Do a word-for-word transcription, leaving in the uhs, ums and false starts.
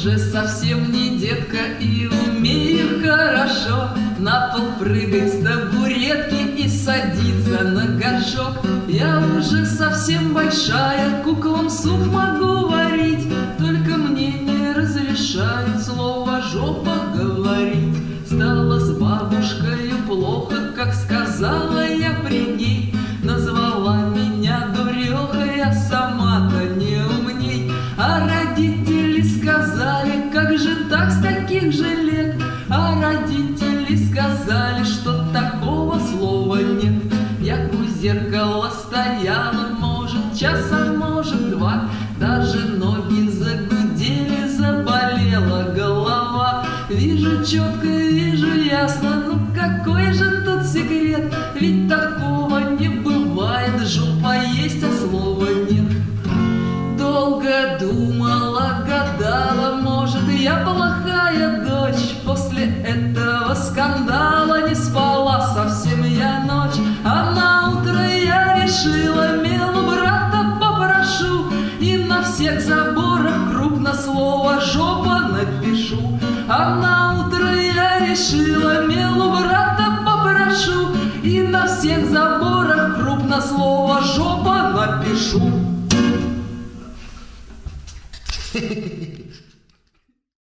уже совсем не детка и умею хорошо на пол прыгать с табуретки и садиться на горшок. Я уже совсем большая, куклам суп могу варить, только мне не разрешают слово «жопа» говорить. Стало с бабушкою плохо, как сказала я при ней, назвала меня дурехой, а сама-то не умней. А родители сказали, как же так с таких же лет? А родители сказали, что такого слова нет. Я у зеркала стояла, может, час, а может, два, даже ноги загудели, заболела голова. Вижу четко, вижу ясно, ну какой же тут секрет? Ведь такого не бывает, жопа есть, а слова нет. Долго думала, гадала, может, я плохая дочь. После этого скандала не спала совсем я ночь. А на утро я решила, милу брата попрошу, и на всех заборах крупно слово «жопа» напишу. А на утро я решила, милу брата попрошу, и на всех заборах крупно слово «жопа» напишу.